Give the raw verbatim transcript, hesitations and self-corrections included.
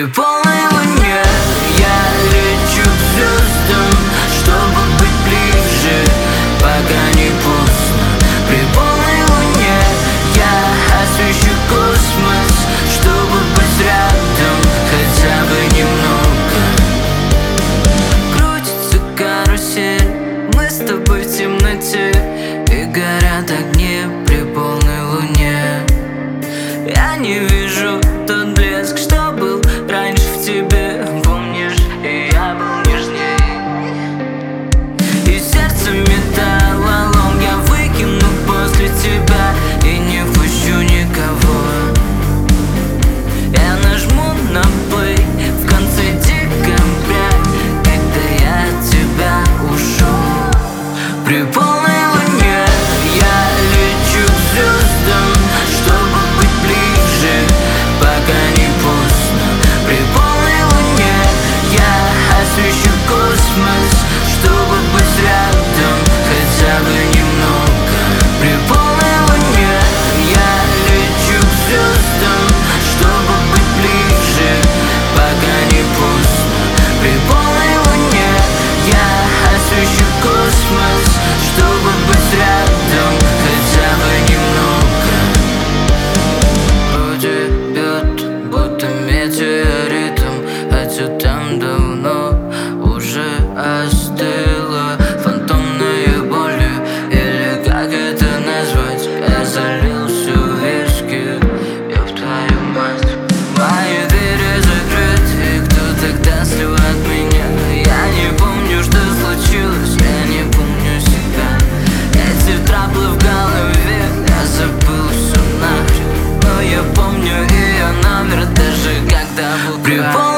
При полной луне я лечу к звездам, чтобы быть ближе, пока не поздно. При полной луне я освещу космос, чтобы быть рядом хотя бы немного. Крутится карусель, мы с тобой в темноте, и горят огни при полной луне. Я не вижу тот блеск, что был раньше в тебе, помнишь, и я был нежней. И сердце металлолом я выкину после тебя и не впущу никого. Я нажму на плей в конце декабря, когда я от тебя ушел. При полной луне я лечу к звездам, чтобы быть ближе, пока не поздно. При полной луне я освещу космос, чтобы быть рядом хотя бы немного. При полной луне я лечу к звездам, чтобы быть ближе, пока не поздно. При полной луне я освещу космос, чтобы быть рядом хотя бы немного. Вроде бьет, будто метеоритом, хотя там давно уже остыло фантомной болью, или как это назвать. Я залил всю виски, ёб твою мать. Мои двери закрыты, и кто тогда слева от меня? Я не помню, что случилось, я не помню себя. Эти траблы в голове, я забыл все нахрен, но я помню ее номер, даже когда был.